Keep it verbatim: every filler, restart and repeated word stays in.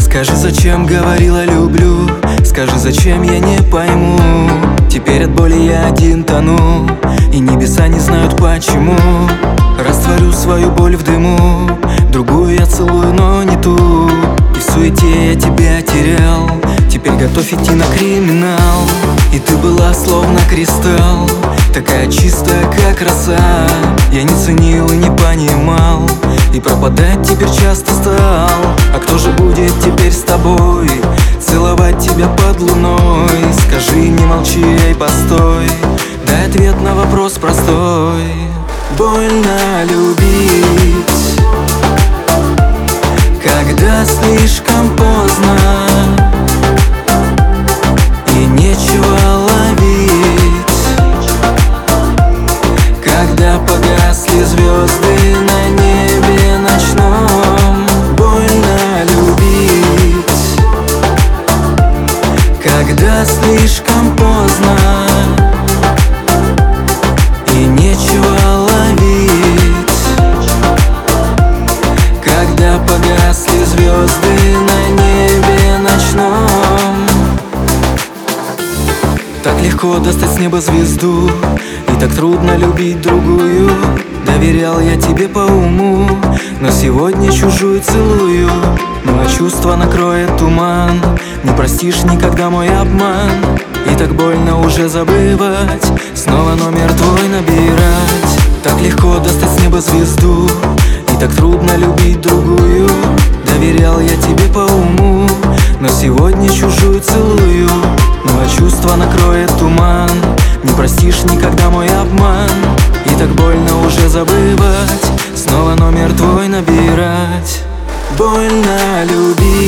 Скажи, зачем говорила люблю, скажи, зачем я не пойму. Теперь от боли я один тону, и небеса не знают почему. Растворю свою боль в дыму, другую я целую, но не ту. И в суете я тебя терял, теперь готов идти на криминал. И ты была словно кристалл, такая чистая, как роса. Я не ценил и не понимал, и пропадать теперь часто стал. А кто же будет теперь с тобой целовать тебя под луной? Скажи, не молчи, эй, постой, дай ответ на вопрос простой. Больно любить, когда слишком поздно и нечего ловить, когда погасли звезды на небе ночном. Больно любить, когда слишком поздно и нечего ловить, когда погасли звезды на небе ночном. Так легко достать с неба звезду, и так трудно любить другую. Доверял я тебе по уму, но сегодня чужую целую. Ну а чувство накроет туман, не простишь никогда мой обман. И так больно уже забывать, снова номер твой набирать. Так легко достать с неба звезду, и так трудно любить другую. Доверял я тебе по уму, но сегодня чужую целую. Ну а чувство накроет туман, не простишь никогда мой обман. И так больно уже забывать, снова номер твой набирать. Больно любить,